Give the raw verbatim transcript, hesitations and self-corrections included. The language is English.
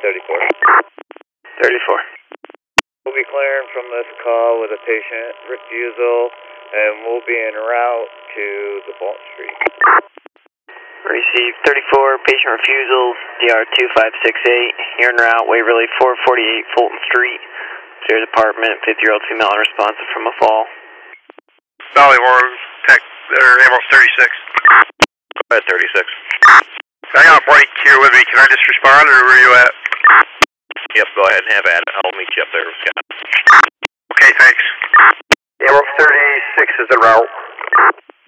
thirty-four. thirty-four. We'll be clearing from this call with a patient refusal, and we'll be en route to the Fulton Street. Receive thirty-four, patient refusal, D R two five six eight. You're en route, Waverly four forty-eight Fulton Street. Upstairs apartment, fifty-year-old female unresponsive from a fall. Valley one, tech, or ambulance thirty-six. Go ahead, thirty-six. I got a break here with me. Can I just respond, or where are you at? Yep, go ahead and have at it. I'll meet you up there, Scott. Okay, thanks. Ambulance thirty-six is en route.